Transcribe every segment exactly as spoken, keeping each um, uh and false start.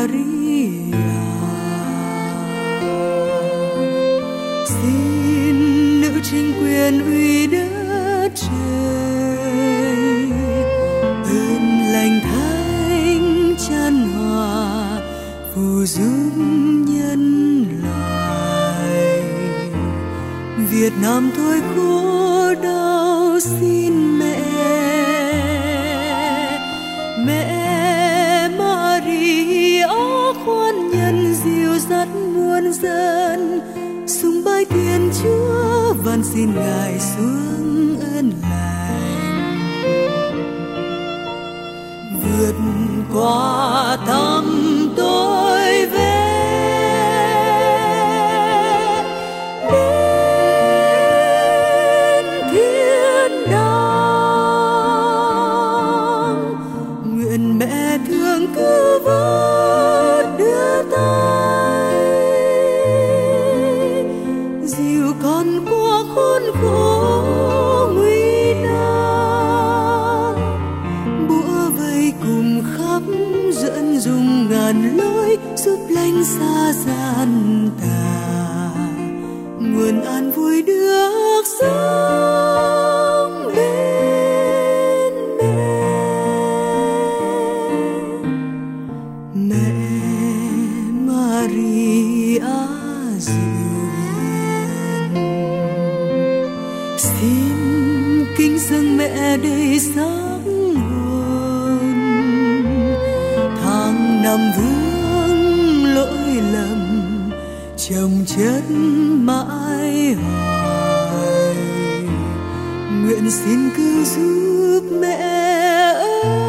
Maria. Xin nữ trinh quyền uy đất trời, ơn lành thánh chan hòa phù giúp nhân loại. Việt Nam thôi khổ đau xin mẹ, mẹ Maria khoan nhân dìu dắt muôn dân, sung bái Thiên Chúa van xin Ngài xuống ơn lành. Vượt qua thăm tôi về đến thiên đàng, nguyện mẹ thương cứu vớt đưa tay, dìu con qua khốn khổ nguy nan, bủa vây cùng khắp dẫn dùng ngàn lối giúp lánh xa gian tà, nguồn an vui được sống bên mẹ. Mẹ Maria dịu hiền, xin kính dâng mẹ đầy sắc hồn, tháng năm vương lỗi lầm chồng chất mãi hoài, nguyện xin cứu giúp mẹ ơi.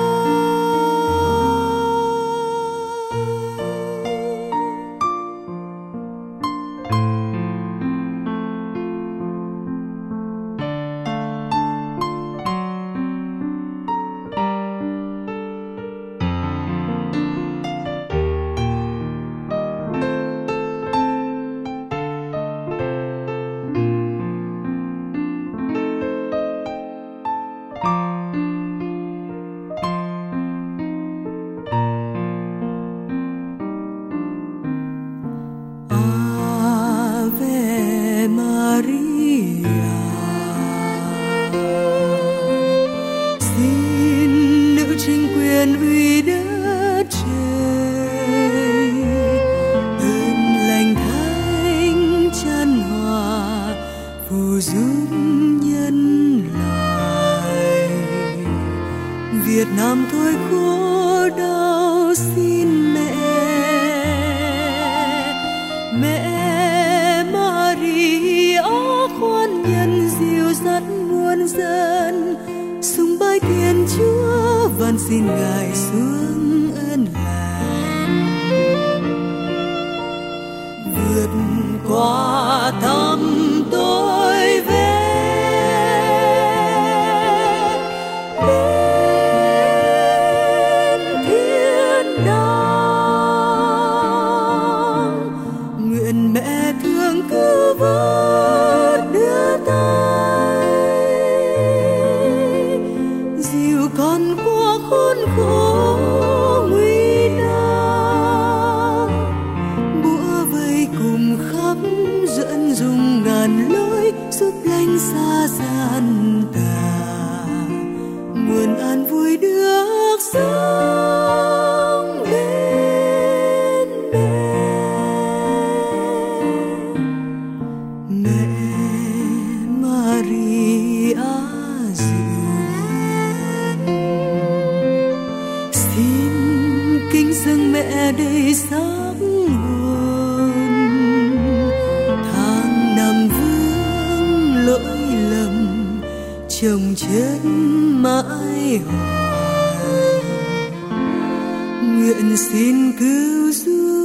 Uy đất trời, ơn lành thánh chan hòa phù giúp nhân loại. Việt Nam thôi khổ đau xin mẹ, mẹ Maria khoan nhân dìu dắt muôn dân, sung bái Thiên Chúa van xin Ngài xuống ơn lành. Vượt qua thăm tôi về đến thiên đàng, nguyện mẹ thương cứu vớt đưa tay, dìu con qua khốn khổ nguy nan, bủa vây cùng khắp dẫn dùng ngàn lối giúp lánh xa gian tà, nguồn an vui được sống bên mẹ. Mẹ Maria dịu hiền, xin kính dâng mẹ đầy sắc hồn, tháng năm vương lỗi lầm chồng chất mãi hoài, nguyện xin cứu giúp